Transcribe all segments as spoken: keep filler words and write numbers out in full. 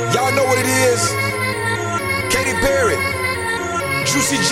Y'all know what it is. Katy Perry, Juicy J.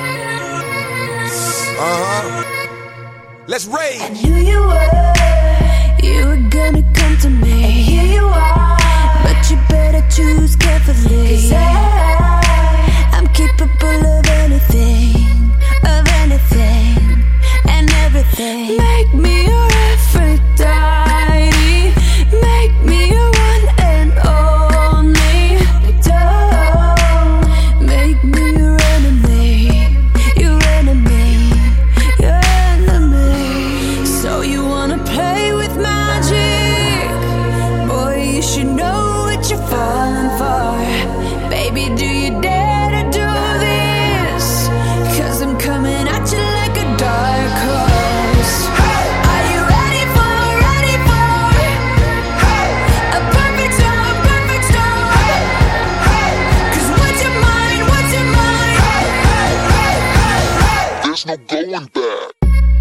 Uh-huh. Let's rage. I knew you were, you were gonna come to me. And here you are, but you better choose carefully. 'Cause I, I'm capable of anything, of anything, and everything. Make me your Aphrodite, make me your one and only. Don't make me your enemy, your enemy, your enemy. So you wanna play with magic? Boy, you should know what you're falling for. Baby, do you dare to do this? 'Cause I'm coming at you like a dark horse. Are you ready for, ready for a perfect storm, perfect storm? 'Cause what's your mind, what's your mind? There's no going back.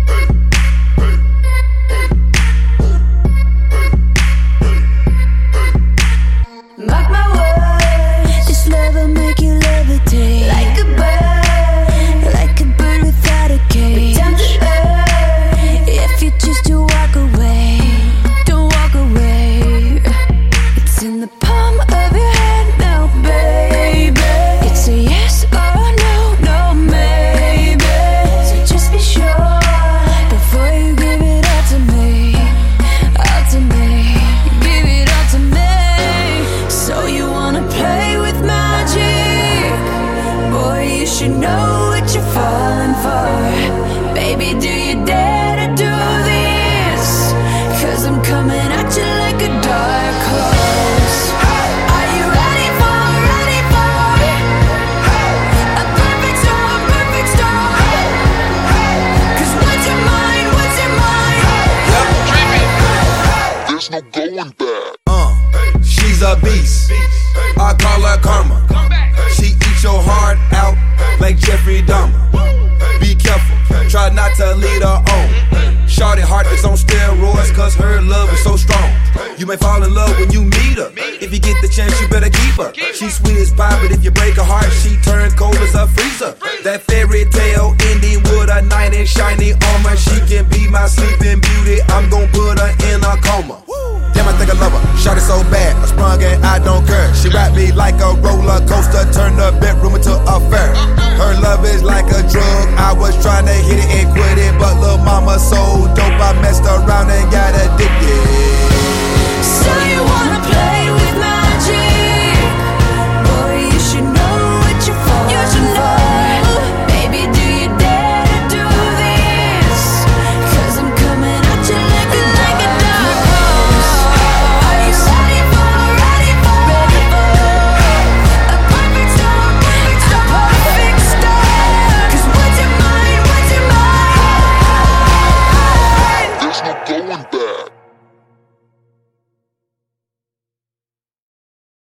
Mark my words, this love will make you levitate like a bird, like a bird without a cage. Down to earth, if you choose to walk away, don't walk away. It's in the palm of your hand now, baby. It's a yes or no, no maybe. So just be sure before you give it all to me, all to me. Give it all to me. So you wanna play with magic? Boy, you should know what you're falling for. Baby, do you dare to do this? 'Cause I'm coming at you like a dark horse. Are you ready for, ready for a perfect storm, perfect storm? 'Cause what's your mind, what's your mind? There's no going back. Uh, she's a beast. I call her karma. She eats your heart out like Jeffrey Dahmer. Be careful, try not to lead her on. Shorty heart is on steroids, 'cause her love is so strong. You may fall in love when you meet her. If you get the chance, you better keep her. She's sweet as pie, but if you break her heart, she turns cold as a freezer. That fairy tale ending with a knight in shiny armor. She can be my sleeping beauty. I'm gon' put her in a coma. Damn, I think I love her. Shot it so bad, I sprung and I don't care. She wrapped me like a roller coaster, turned the bedroom into a fair. Her love is like a drug. I was trying to hit it and quit it, but lil' mama so dope